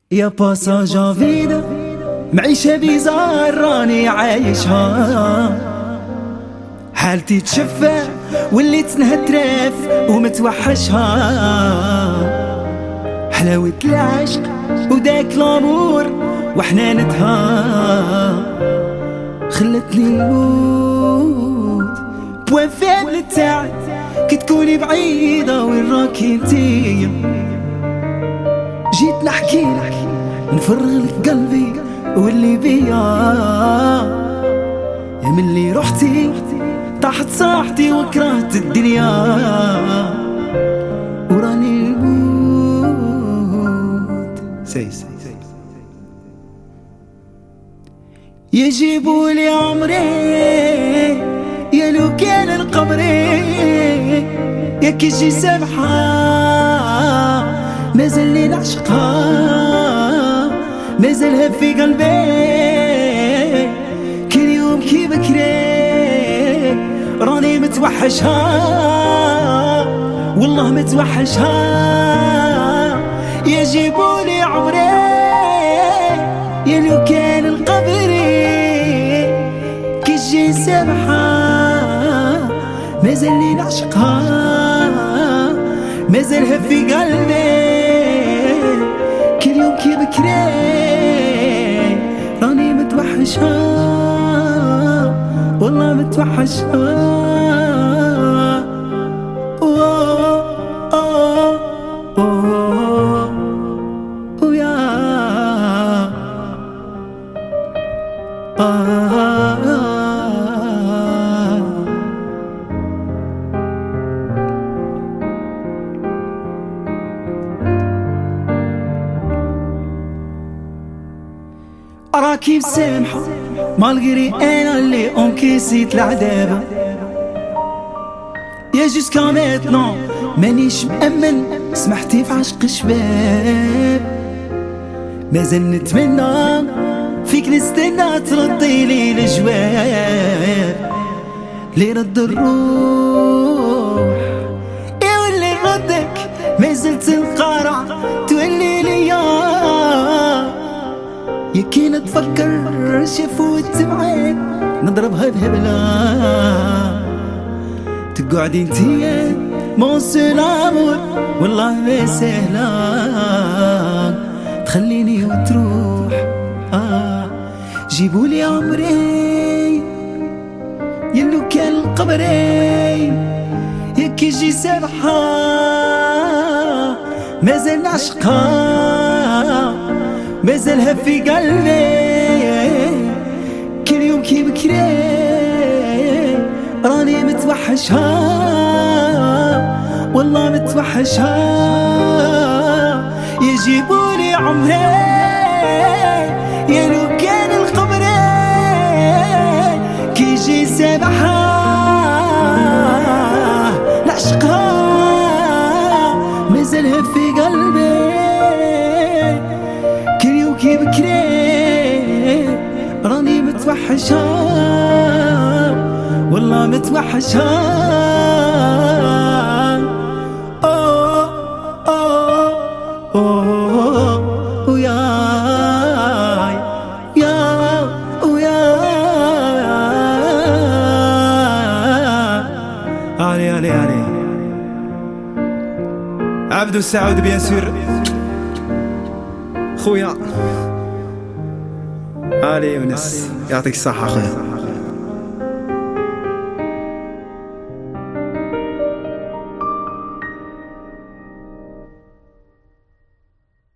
يا باساجا فيدا معيشة بيزار راني عايشها، حالتي تشفى وليت نهترف ومتوحشها. حلاوة العشق وداك لامور وحنانتها خلتني نموت بوان فابل تاعك كي تكوني بعيدة وين راكي انتي. جيت نحكيلك نفرغلك قلبي واللي بيا، يا من اللي رحتي طاحت صاحتي وكرهت الدنيا وراني نموت. يجيبولي عمري يا لو كان القبري، يا كيجي سمحة مازال لي نعشقها، مازالها في قلبي كل يوم كي بكري راني متوحشها والله متوحشها. يجيبولي عمري يا لو كان القبري، كي تجي سمحة مازال لي نعشقها، مازالها في قلبي كل يوم كي بكري راني متوحشها والله متوحشها. راكي مسامحة مالغري انا اللي انكسيت العذابة، يا جوسكا ميتنون مانيش مأمن سمحتي في عشق شباب. مازال نتمنى فيك نستنى تردي لي الجواب لي رد الروح يا واللي ردك مازلت القارع تولي ليا. يا كي نتفكر شفوت معاك نضربها بهبلة، تقعدي انتي مو سلامور والله ما سهلة تخليني وتروح. جيبولي عمري يلو كان القبري، يا كي جي سمحة مازال نعشقها، مازالها في قلبي كل يوم كي بكري راني متوحشها والله متوحشها. يجيبولي عمري يا لو كان القبري، كي يجي سبحة نعشقها مازالها في قلبي كل يوم كي بكري راني متوحشها والله متوحشها. علي عبدو السعود بيان سور خويا. علي يونس يعطيك الصحة خويا.